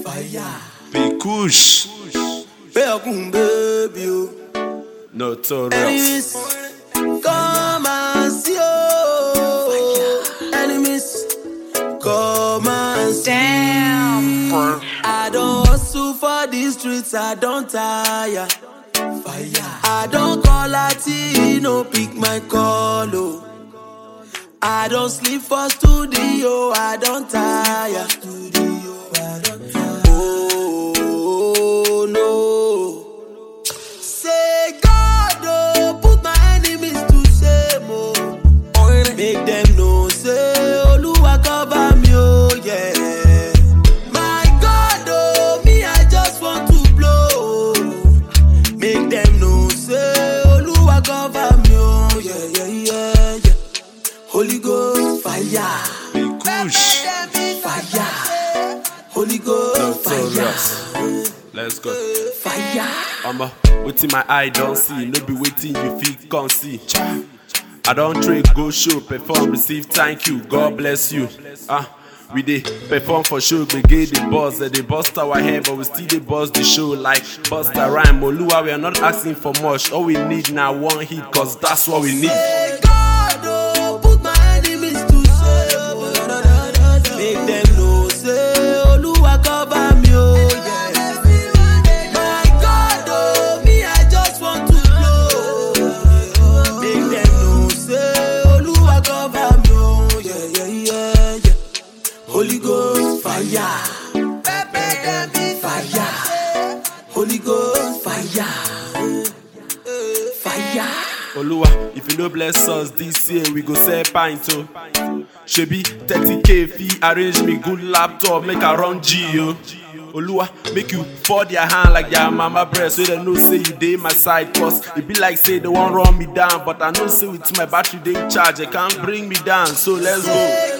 Fire. Big Kush. Baby, Notorious. enemies, come and see you. Enemies, come and see. Damn. I don't hustle for these streets, I don't tire. Fire. I don't call Latino, pick my call. Oh. I don't sleep for studio, I don't tire. Oh no. Say God, oh, put my enemies to shame. Oh. Make them know, say Oluwa cover me, oh yeah. My God, oh, me I just want to blow. Make them know, say Oluwa cover me, oh yeah. Holy Ghost fire. Big Kush. Fire. Holy Ghost Notorious. fire. Let's go. Fire. Waiting my eye don't see, no be waiting you feel can't see. I don't trade, go show, perform, receive, thank you, God bless you. We dey perform for show, we get the boss, they bust our head, but we still dey bust the show like bust the rhyme. Oluwa, we are not asking for much, all we need now one hit, cause that's what we need. Say God, oh, put my enemies to shame. Make them know, say Oluwa cover me, oh yeah. My God, oh, me I just want to blow. Make them know, say Oluwa cover me, oh yeah. Holy Ghost fire. Fire. Holy Ghost fire. Fire. Oluwa, if you no bless us this year, we go sell pint oh. Shebi 30K fee, arrange me good laptop, make I run G yo. Oluwa, make you fall their hand like their mama breast, so they know say you dey my side. Cause it be like say they won't run me down, but I know say with my battery they charge, they can't bring me down. So let's go.